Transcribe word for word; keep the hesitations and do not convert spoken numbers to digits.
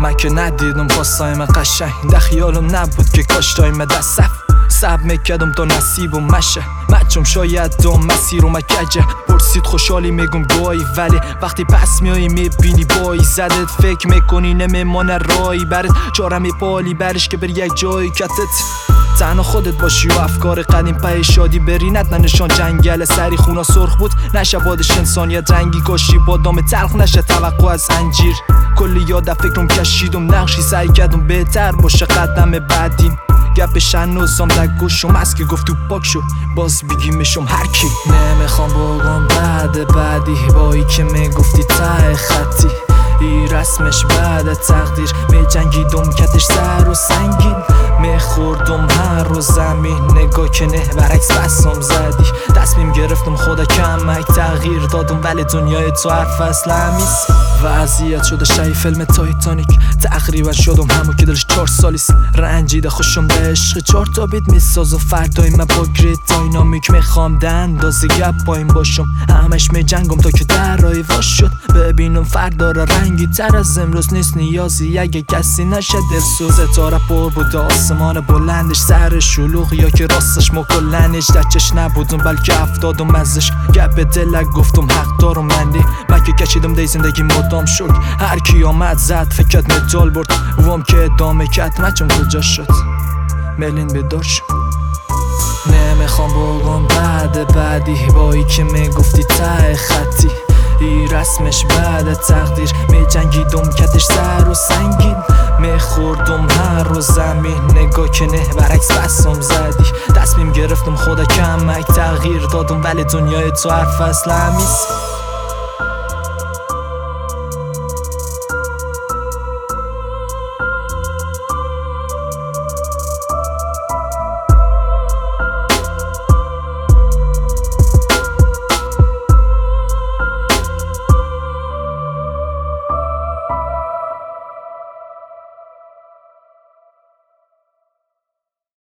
من که ندیدم خواستایم قشنگ ده خیالم نبود که کاش دایم دستف سب میکردم تا نصیبم مشه مچم شاید دوم مسیرم کجه پرسید خوشحالی میگم گاهی ولی وقتی پس میایی میبینی بایی زدت فکر میکنی نمیمانه رایی برد چاره میپالی برش که بر یک جایی کتت تنها خودت باشی و افکار قدیم پای شادی بری ندن نشان جنگل سری خونا سرخ بود نشه بادش انسانیت رنگی کاشی بادام تلخ نشه توقع از انجیر کلی یاد فکرم کشیدم نقشی سعی کردم بهتر باشه قدم بعدیم گپش هنوزم در گوشم از که گفت تو پاک شو باز بگیمشم هر کی نمیخوام بگم بعد بعدی بایی که میگفتی ته خطی ای رسمش بعد تقدیر می جنگیدم کتش سر و سنگین میخوردم هر روز زمین نگاه که نه برعکس بسم زدی تصمیم گرفتم خدا کمک تغییر دادم ولی دنیای تو هر فصل همیست وضعیت شده شای فیلم تایتانیک تقریبا شدم همون که دلش چهار سالیست رنجیده خوشم به عشق چهار تا بیت میساز و فردای من با گرید داینامیک میخوام ده اندازه گپ پایین باشم همش میجنگم تا که در رای واش شد ببینم فردا را رنگی تر از امروز نیست نیازی اگه کسی نشه دلسوزه تاره پر بود آسمان بلندش سر شلوغ یا که راستش مکلنش دچش نبودم بلکه افتادم ازش گپ دلک گفتم حق دارم مندی من که کشیدم دی زندگی مدام شد هر کی آمد زد فکرت مدال برد وام که ادامه کت مچم کجا شد ملین بیدار شد نمیخوام بگم بعد بعدی بایی که میگفتی ته خطی ای رسمش بعد تقدیر می جنگیدم کتش سر و سنگین میخوردم هر روز زمین نگاه که نه برعکس بسم زدی تصمیم گرفتم خدا کمک تغییر دادم ولی دنیای تو هر فصل همیست